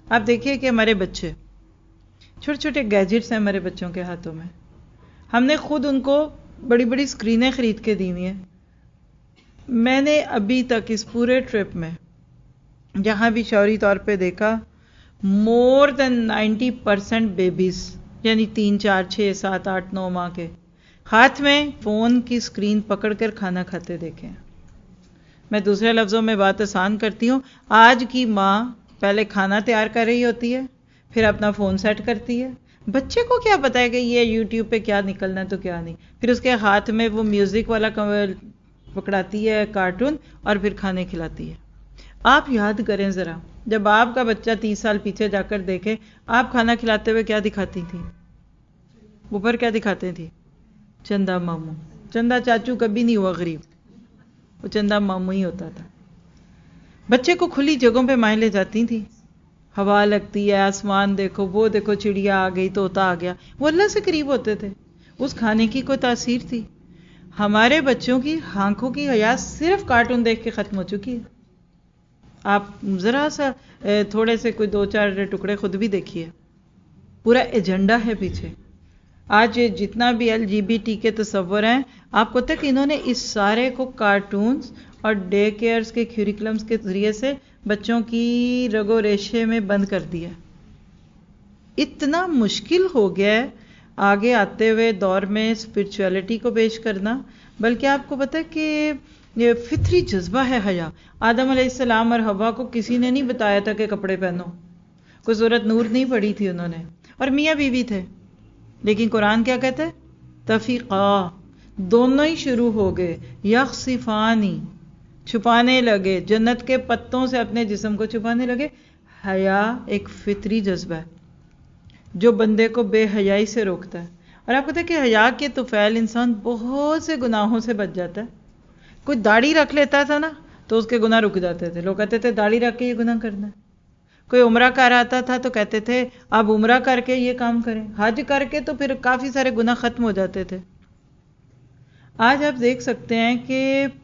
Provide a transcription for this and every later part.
آپ دیکھیے کہ ہمارے بچے چھوٹے چھوٹے گیجٹس ہیں ہمارے بچوں کے ہاتھوں میں. ہم نے خود ان کو بڑی بڑی اسکرینیں خرید کے دی ہوئی ہیں. میں نے ابھی تک اس پورے ٹرپ میں جہاں بھی شعوری طور پہ دیکھا مور دین 90% بیبیز یعنی 3 4 6 7 8 9 ماہ کے ہاتھ میں فون کی اسکرین پکڑ کر کھانا کھاتے دیکھے. میں دوسرے لفظوں میں بات آسان کرتی ہوں. آج کی ماں پہلے کھانا تیار کر رہی ہوتی ہے، پھر اپنا فون سیٹ کرتی ہے. بچے کو کیا پتا ہے کہ یہ یوٹیوب پہ کیا نکلنا ہے تو کیا نہیں. پھر اس کے ہاتھ میں وہ میوزک والا پکڑاتی ہے کارٹون اور پھر کھانے کھلاتی ہے. آپ یاد کریں ذرا، جب آپ کا بچہ 30 سال پیچھے جا کر دیکھے آپ کھانا کھلاتے ہوئے کیا دکھاتی تھی؟ اوپر کیا دکھاتے تھی؟ چندا ماموں. چندا چاچو کبھی نہیں ہوا غریب، وہ چندا ماموں ہی ہوتا تھا. بچے کو کھلی جگہوں پہ مائیں لے جاتی تھی، ہوا لگتی ہے، آسمان دیکھو، وہ دیکھو چڑیا آ گئی، طوطا آ گیا. وہ اللہ سے قریب ہوتے تھے. اس کھانے کی کوئی تاثیر تھی؟ ہمارے بچوں کی آنکھوں کی حیا صرف کارٹون دیکھ کے ختم ہو چکی ہے. آپ ذرا سا تھوڑے سے کوئی 2 4 ٹکڑے خود بھی دیکھیے، پورا ایجنڈا ہے پیچھے. آج جتنا بھی LGBT کے تصور ہیں، آپ کو تک انہوں نے اس سارے کو کارٹونز اور ڈے کیئرز کے کیوریکلمز کے ذریعے سے بچوں کی رگو ریشے میں بند کر دیا. اتنا مشکل ہو گیا ہے آگے آتے ہوئے دور میں اسپرچویلٹی کو پیش کرنا. بلکہ آپ کو پتہ ہے کہ یہ فطری جذبہ ہے حیا. آدم علیہ السلام اور حوا کو کسی نے نہیں بتایا تھا کہ کپڑے پہنو، کوئی سورۃ نور نہیں پڑھی تھی انہوں نے، اور میاں بیوی تھے. لیکن قرآن کیا کہتا ہے؟ تفیقا، دونوں ہی شروع ہو گئے. یخصفانی، چھپانے لگے، جنت کے پتوں سے اپنے جسم کو چھپانے لگے. حیا ایک فطری جذبہ ہے جو بندے کو بے حیائی سے روکتا ہے. اور آپ کو پتہ ہے کہ حیا کے طفیل انسان بہت سے گناہوں سے بچ جاتا ہے. کوئی داڑھی رکھ لیتا تھا نا تو اس کے گناہ رک جاتے تھے. لوگ کہتے تھے داڑھی رکھ کے یہ گناہ کرنا ہے. کوئی عمرہ کر آتا تھا تو کہتے تھے اب عمرہ کر کے یہ کام کریں. حج کر کے تو پھر کافی سارے گناہ ختم ہو جاتے تھے. آج آپ دیکھ سکتے ہیں کہ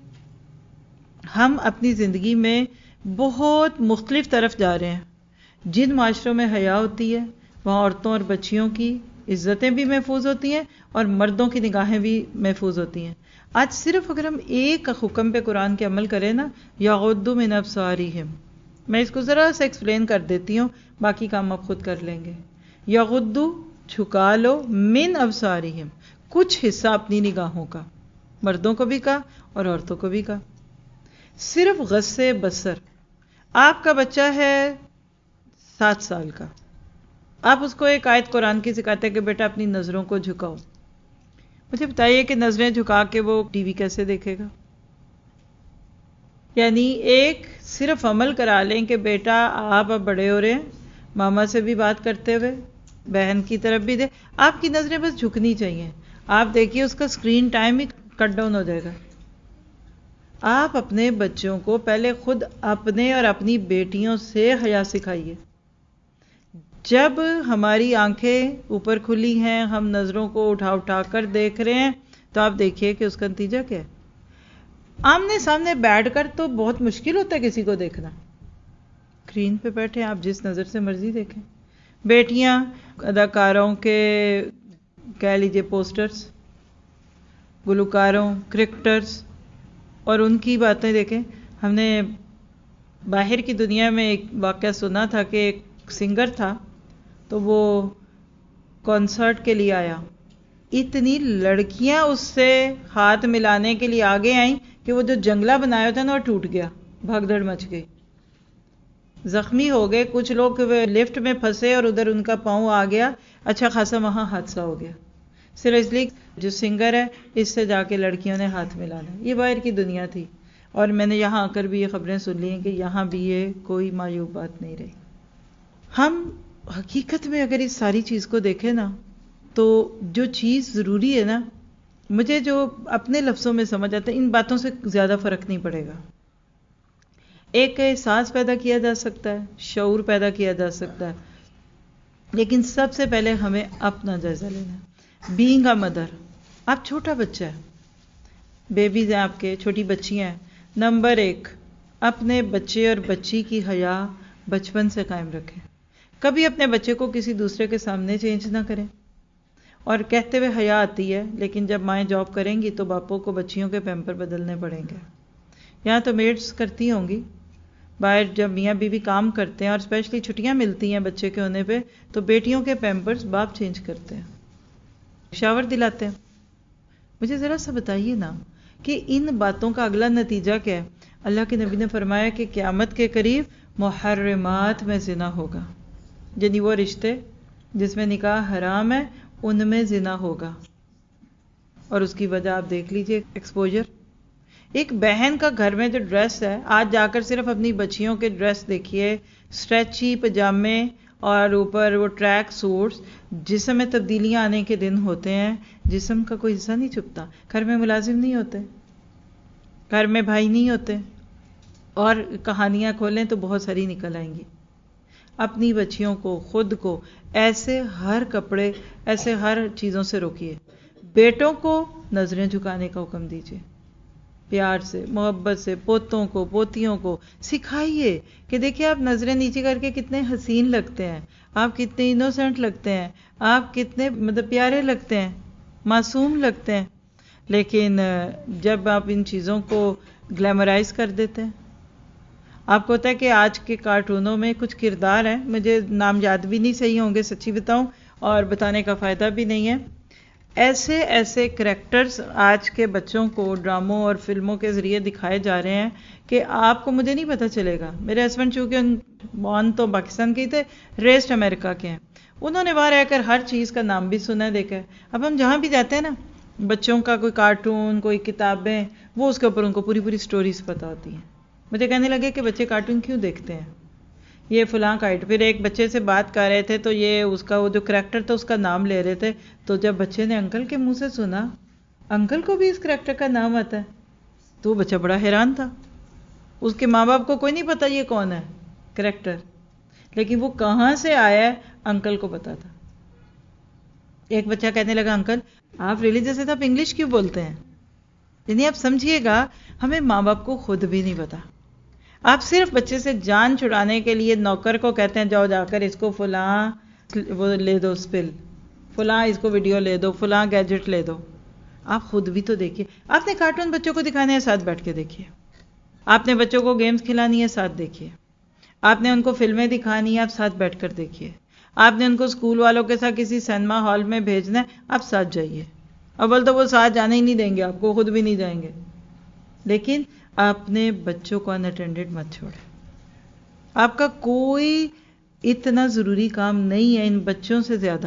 ہم اپنی زندگی میں بہت مختلف طرف جا رہے ہیں. جن معاشروں میں حیا ہوتی ہے وہاں عورتوں اور بچیوں کی عزتیں بھی محفوظ ہوتی ہیں اور مردوں کی نگاہیں بھی محفوظ ہوتی ہیں. آج صرف اگر ہم ایک حکم پہ قرآن کے عمل کریں نا، یغضوا من ابصارہم، میں اس کو ذرا سے ایکسپلین کر دیتی ہوں، باقی کام آپ خود کر لیں گے. یغضوا، جھکا لو، من ابصارہم، کچھ حصہ اپنی نگاہوں کا، مردوں کو بھی کہا اور عورتوں کو بھی کہا. صرف غض بصر. آپ کا بچہ ہے 7 سال کا، آپ اس کو ایک آیت قرآن کی سکھاتے ہیں کہ بیٹا اپنی نظروں کو جھکاؤ. مجھے بتائیے کہ نظریں جھکا کے وہ ٹی وی کیسے دیکھے گا؟ یعنی ایک صرف عمل کرا لیں کہ بیٹا آپ اب بڑے ہو رہے ہیں، ماما سے بھی بات کرتے ہوئے بہن کی طرف بھی دے، آپ کی نظریں بس جھکنی چاہیے. آپ دیکھیے اس کا اسکرین ٹائم ہی کٹ ڈاؤن ہو جائے گا. آپ اپنے بچوں کو پہلے خود اپنے اور اپنی بیٹیوں سے حیا سکھائیے. جب ہماری آنکھیں اوپر کھلی ہیں، ہم نظروں کو اٹھا اٹھا کر دیکھ رہے ہیں، تو آپ دیکھیے کہ اس کا نتیجہ کیا ہے. آمنے سامنے بیٹھ کر تو بہت مشکل ہوتا ہے کسی کو دیکھنا. اسکرین پہ بیٹھے آپ جس نظر سے مرضی دیکھیں. بیٹیاں اداکاروں کے کہہ لیجیے پوسٹرز، گلوکاروں، کرکٹرز، اور ان کی باتیں دیکھیں. ہم نے باہر کی دنیا میں ایک واقعہ سنا تھا کہ ایک سنگر تھا تو وہ کنسرٹ کے لیے آیا، اتنی لڑکیاں اس سے ہاتھ ملانے کے لیے آگے آئیں کہ وہ جو جنگلہ بنایا تھا نا وہ ٹوٹ گیا، بھگ دڑ مچ گئی، زخمی ہو گئے. کچھ لوگ لفٹ میں پھنسے اور ادھر ان کا پاؤں آ گیا، اچھا خاصا وہاں حادثہ ہو گیا، صرف اس لیے جو سنگر ہے اس سے جا کے لڑکیوں نے ہاتھ ملانا. یہ باہر کی دنیا تھی، اور میں نے یہاں آ کر بھی یہ خبریں سن لی ہیں کہ یہاں بھی یہ کوئی معیوب بات نہیں رہی. ہم حقیقت میں اگر اس ساری چیز کو دیکھیں نا تو جو چیز ضروری ہے نا، مجھے جو اپنے لفظوں میں سمجھ آتا ہے، ان باتوں سے زیادہ فرق نہیں پڑے گا. ایک احساس پیدا کیا جا سکتا ہے، شعور پیدا کیا جا سکتا ہے، لیکن سب سے پہلے ہمیں اپنا جائزہ لینا ہے. بینگ اے مدر، آپ چھوٹا بچہ ہے، بیبیز ہیں آپ کے، چھوٹی بچیاں ہیں. نمبر 1، اپنے بچے اور بچی کی حیا بچپن سے قائم رکھیں. کبھی اپنے بچے کو کسی دوسرے کے سامنے چینج نہ کریں. اور کہتے ہوئے حیا آتی ہے، لیکن جب مائیں جاب کریں گی تو باپوں کو بچیوں کے پیمپر بدلنے پڑیں گے. یہاں تو میڈس کرتی ہوں گی، باہر جب میاں بیوی کام کرتے ہیں اور اسپیشلی چھٹیاں ملتی ہیں بچے کے ہونے پہ تو بیٹیوں کے پیمپرز باپ چینج کرتے ہیں، شاور دلاتے ہیں. مجھے ذرا سا بتائیے نا کہ ان باتوں کا اگلا نتیجہ کیا ہے؟ اللہ کے نبی نے فرمایا کہ قیامت کے قریب محرمات میں زنا ہوگا، یعنی وہ رشتے جس میں نکاح حرام ہے ان میں زنا ہوگا. اور اس کی وجہ آپ دیکھ لیجئے، ایکسپوجر. ایک بہن کا گھر میں جو ڈریس ہے، آج جا کر صرف اپنی بچیوں کے ڈریس دیکھیے، اسٹریچی پجامے اور اوپر وہ ٹریک سوٹس. جسم میں تبدیلیاں آنے کے دن ہوتے ہیں، جسم کا کوئی حصہ نہیں چھپتا. گھر میں ملازم نہیں ہوتے، گھر میں بھائی نہیں ہوتے، اور کہانیاں کھولیں تو بہت ساری نکل آئیں گی. اپنی بچیوں کو، خود کو ایسے ہر کپڑے، ایسے ہر چیزوں سے روکیے. بیٹوں کو نظریں جھکانے کا حکم دیجیے، پیار سے، محبت سے. پوتوں کو، پوتیوں کو سکھائیے کہ دیکھیں آپ نظریں نیچے کر کے کتنے حسین لگتے ہیں، آپ کتنے انوسنٹ لگتے ہیں، آپ کتنے پیارے لگتے ہیں، معصوم لگتے ہیں. لیکن جب آپ ان چیزوں کو گلیمرائز کر دیتے ہیں، آپ کو ہوتا ہے کہ آج کے کارٹونوں میں کچھ کردار ہیں، مجھے نام یاد بھی نہیں صحیح ہوں گے سچی بتاؤں، اور بتانے کا فائدہ بھی نہیں ہے. ایسے ایسے کریکٹرز آج کے بچوں کو ڈراموں اور فلموں کے ذریعے دکھائے جا رہے ہیں کہ آپ کو، مجھے نہیں پتہ چلے گا. میرے ہسبینڈ چونکہ بورن تو پاکستان کے ہی تھے، ریسٹ امریکہ کے ہیں، انہوں نے وہاں رہ کر ہر چیز کا نام بھی سنا ہے، دیکھا ہے. اب ہم جہاں بھی جاتے ہیں نا، بچوں کا کوئی کارٹون، کوئی کتابیں، وہ اس کے اوپر ان کو پوری پوری سٹوریز پتہ ہوتی ہیں. مجھے کہنے لگے کہ بچے کارٹون کیوں دیکھتے ہیں، یہ فلاں کائٹ. پھر ایک بچے سے بات کر رہے تھے تو یہ اس کا وہ جو کریکٹر تھا اس کا نام لے رہے تھے، تو جب بچے نے انکل کے منہ سے سنا انکل کو بھی اس کریکٹر کا نام آتا ہے، تو وہ بچہ بڑا حیران تھا. اس کے ماں باپ کو کوئی نہیں پتا یہ کون ہے کریکٹر، لیکن وہ کہاں سے آیا ہے انکل کو پتا تھا. ایک بچہ کہنے لگا انکل آپ ریلیجس ہیں تو آپ انگلش کیوں بولتے ہیں؟ یعنی آپ سمجھیے گا، ہمیں ماں باپ کو خود بھی نہیں پتا. آپ صرف بچے سے جان چھڑانے کے لیے نوکر کو کہتے ہیں جاؤ جا کر اس کو فلاں وہ لے دو اسپل، فلاں اس کو ویڈیو لے دو، فلاں گیجٹ لے دو. آپ خود بھی تو دیکھیے. آپ نے کارٹون بچوں کو دکھانے ہیں، ساتھ بیٹھ کے دیکھیے. آپ نے بچوں کو گیمز کھلانی ہے، ساتھ دیکھیے. آپ نے ان کو فلمیں دکھانی ہے، آپ ساتھ بیٹھ کر دیکھیے. آپ نے ان کو اسکول والوں کے ساتھ کسی سینما ہال میں بھیجنا ہے، آپ ساتھ جائیے. اول تو وہ ساتھ جانے ہی نہیں دیں گے آپ کو، خود بھی نہیں جائیں گے. لیکن اپنے بچوں کو ان اٹینڈڈ مت چھوڑیں. آپ کا کوئی اتنا ضروری کام نہیں ہے ان بچوں سے زیادہ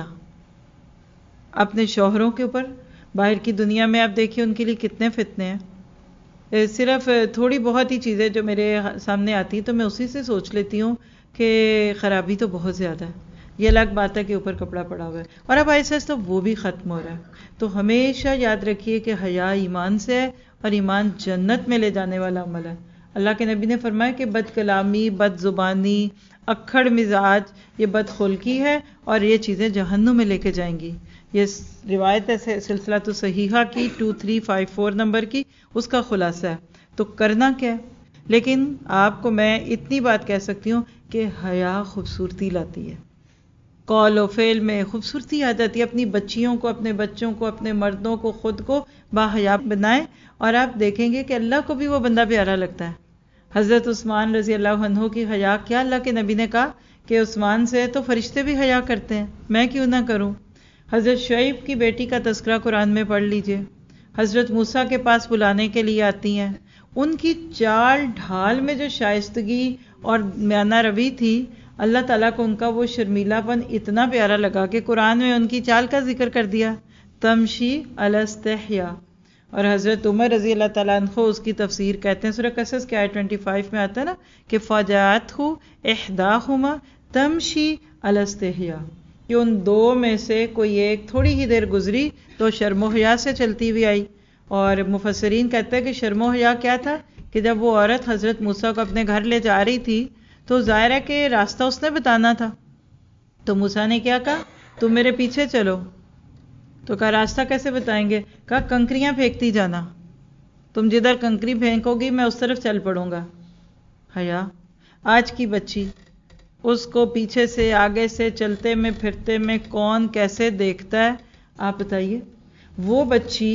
اپنے شوہروں کے اوپر. باہر کی دنیا میں آپ دیکھیے ان کے لیے کتنے فتنے ہیں. صرف تھوڑی بہت ہی چیزیں جو میرے سامنے آتی ہیں تو میں اسی سے سوچ لیتی ہوں کہ خرابی تو بہت زیادہ ہے. یہ الگ بات ہے کہ اوپر کپڑا پڑا ہوا ہے، اور اب ایسا تو وہ بھی ختم ہو رہا ہے. تو ہمیشہ یاد رکھیے کہ حیا ایمان سے ہے، اور ایمان جنت میں لے جانے والا عمل ہے. اللہ کے نبی نے فرمایا کہ بد کلامی، بد زبانی، اکھڑ مزاج، یہ بد خلقی ہے، اور یہ چیزیں جہنم میں لے کے جائیں گی. یہ روایت ہے سلسلہ تو صحیحہ کی 2354 نمبر کی، اس کا خلاصہ ہے. تو کرنا کیا ہے؟ لیکن آپ کو میں اتنی بات کہہ سکتی ہوں کہ حیا خوبصورتی لاتی ہے. قول و فعل میں خوبصورتی آ جاتی ہے. اپنی بچیوں کو، اپنے بچوں کو، اپنے مردوں کو، خود کو باحیا بنائیں، اور آپ دیکھیں گے کہ اللہ کو بھی وہ بندہ پیارا لگتا ہے. حضرت عثمان رضی اللہ عنہ کی حیا کیا اللہ کے نبی نے کہا کہ عثمان سے تو فرشتے بھی حیا کرتے ہیں، میں کیوں نہ کروں. حضرت شعیب کی بیٹی کا تذکرہ قرآن میں پڑھ لیجئے. حضرت موسیٰ کے پاس بلانے کے لیے آتی ہیں، ان کی چال ڈھال میں جو شائستگی اور میانہ روی تھی، اللہ تعالیٰ کو ان کا وہ شرمیلا پن اتنا پیارا لگا کہ قرآن میں ان کی چال کا ذکر کر دیا، تمشی علی استحیا. اور حضرت عمر رضی اللہ تعالیٰ عنہ اس کی تفسیر کہتے ہیں، سورہ قصص کے آیت 25 میں آتا ہے نا کہ فجاءتہ احداہما تمشی علی استحیا، کہ ان دو میں سے کوئی ایک تھوڑی ہی دیر گزری تو شرم و حیا سے چلتی ہوئی آئی. اور مفسرین کہتے ہیں کہ شرم و حیا کیا تھا کہ جب وہ عورت حضرت موسیٰ کو اپنے گھر لے جا رہی تھی تو ظاہر ہے کہ راستہ اس نے بتانا تھا، تو موسیٰ نے کیا کہا، تم میرے پیچھے چلو. تو کہا راستہ کیسے بتائیں گے؟ کہا کنکریاں پھینکتی جانا، تم جدھر کنکری پھینکو گی میں اس طرف چل پڑوں گا. حیا. آج کی بچی اس کو پیچھے سے آگے سے چلتے میں پھرتے میں کون کیسے دیکھتا ہے؟ آپ بتائیے. وہ بچی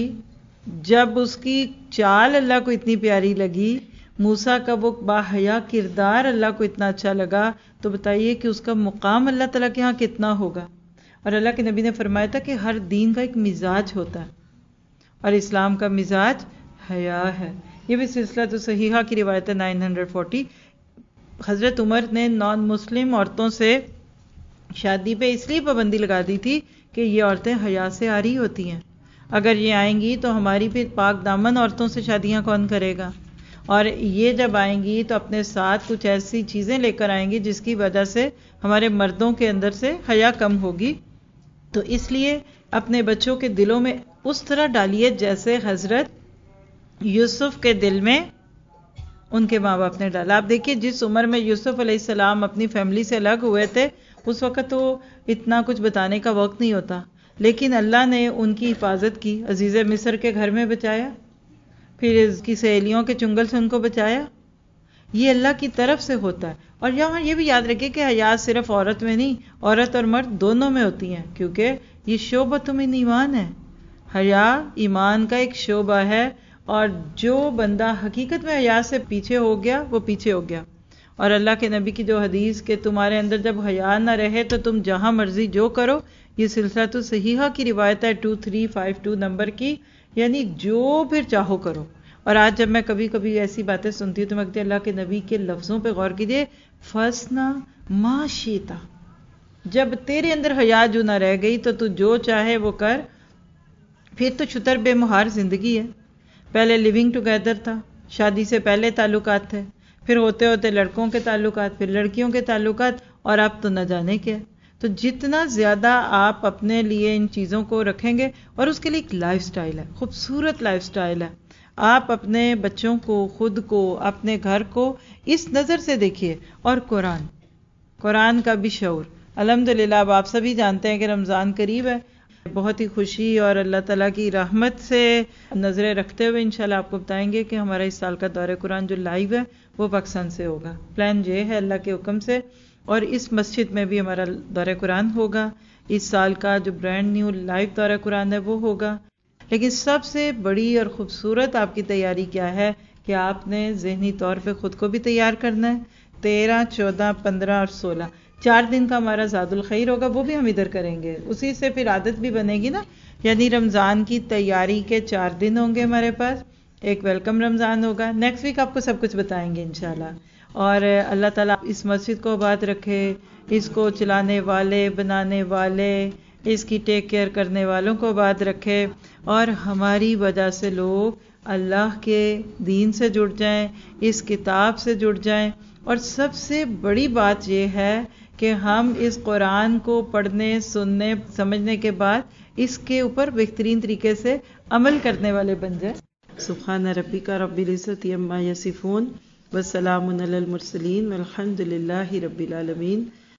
جب اس کی چال اللہ کو اتنی پیاری لگی، موسیٰ کا وہ باحیا کردار اللہ کو اتنا اچھا لگا، تو بتائیے کہ اس کا مقام اللہ تعالیٰ کے ہاں کتنا ہوگا. اور اللہ کے نبی نے فرمایا تھا کہ ہر دین کا ایک مزاج ہوتا ہے، اور اسلام کا مزاج حیا ہے. یہ بھی سلسلہ صحیحہ کی روایت ہے 940. حضرت عمر نے نان مسلم عورتوں سے شادی پہ اس لیے پابندی لگا دی تھی کہ یہ عورتیں حیا سے عاری ہوتی ہیں، اگر یہ آئیں گی تو ہماری پھر پاک دامن عورتوں سے شادیاں کون کرے گا، اور یہ جب آئیں گی تو اپنے ساتھ کچھ ایسی چیزیں لے کر آئیں گی جس کی وجہ سے ہمارے مردوں کے اندر سے حیا کم ہوگی. تو اس لیے اپنے بچوں کے دلوں میں اس طرح ڈالیے جیسے حضرت یوسف کے دل میں ان کے ماں باپ نے ڈالا. آپ دیکھیے جس عمر میں یوسف علیہ السلام اپنی فیملی سے الگ ہوئے تھے، اس وقت تو اتنا کچھ بتانے کا وقت نہیں ہوتا، لیکن اللہ نے ان کی حفاظت کی، عزیز مصر کے گھر میں بچایا، پھر اس کی سہیلیوں کے چنگل سے ان کو بچایا. یہ اللہ کی طرف سے ہوتا ہے. اور یہاں یہ بھی یاد رکھیے کہ حیا صرف عورت میں نہیں، عورت اور مرد دونوں میں ہوتی ہیں، کیونکہ یہ شعبۃ من ایمان ہے. حیا ایمان کا ایک شعبہ ہے، اور جو بندہ حقیقت میں حیا سے پیچھے ہو گیا وہ پیچھے ہو گیا. اور اللہ کے نبی کی جو حدیث کہ تمہارے اندر جب حیا نہ رہے تو تم جہاں مرضی جو کرو، یہ سلسلہ تو صحیحہ کی روایت ہے 2352 نمبر کی، یعنی جو پھر چاہو کرو. اور آج جب میں کبھی کبھی ایسی باتیں سنتی ہوں تو میں کہتی ہوں اللہ کے نبی کے لفظوں پہ غور کیجیے، فَاسْنَا مَا شِئْتَ. جب تیرے اندر حیا جو نہ رہ گئی تو جو چاہے وہ کر. پھر تو چھتر بے مہار زندگی ہے. پہلے لیونگ ٹوگیدر تھا، شادی سے پہلے تعلقات تھے، پھر ہوتے ہوتے لڑکوں کے تعلقات، پھر لڑکیوں کے تعلقات، اور اب تو نہ جانے کیا. تو جتنا زیادہ آپ اپنے لیے ان چیزوں کو رکھیں گے، اور اس کے لیے ایک لائف سٹائل ہے، خوبصورت لائف سٹائل ہے. آپ اپنے بچوں کو، خود کو، اپنے گھر کو اس نظر سے دیکھیے. اور قرآن کا بھی شعور. الحمدللہ اب آپ سبھی جانتے ہیں کہ رمضان قریب ہے، بہت ہی خوشی اور اللہ تعالیٰ کی رحمت سے نظریں رکھتے ہوئے انشاءاللہ آپ کو بتائیں گے کہ ہمارا اس سال کا دورہ قرآن جو لائیو ہے وہ پاکستان سے ہوگا. پلان یہ ہے اللہ کے حکم سے، اور اس مسجد میں بھی ہمارا دورہ قرآن ہوگا. اس سال کا جو برانڈ نیو لائیو دورہ قرآن ہے وہ ہوگا. لیکن سب سے بڑی اور خوبصورت آپ کی تیاری کیا ہے کہ آپ نے ذہنی طور پہ خود کو بھی تیار کرنا ہے. 13, 14, 15 اور 16 4 دن کا ہمارا زاد الخیر ہوگا، وہ بھی ہم ادھر کریں گے. اسی سے پھر عادت بھی بنے گی نا، یعنی رمضان کی تیاری کے 4 دن ہوں گے ہمارے پاس. ایک ویلکم رمضان ہوگا، نیکسٹ ویک آپ کو سب کچھ بتائیں گے انشاءاللہ. اور اللہ تعالیٰ اس مسجد کو آباد رکھے، اس کو چلانے والے، بنانے والے، اس کی ٹیک کیئر کرنے والوں کو آباد رکھے، اور ہماری وجہ سے لوگ اللہ کے دین سے جڑ جائیں، اس کتاب سے جڑ جائیں. اور سب سے بڑی بات یہ ہے کہ ہم اس قرآن کو پڑھنے، سننے، سمجھنے کے بعد اس کے اوپر بہترین طریقے سے عمل کرنے والے بن جائیں. سبحان ربک رب العزت عما یصفون، وسلام علی المرسلین، والحمد للہ رب العالمین.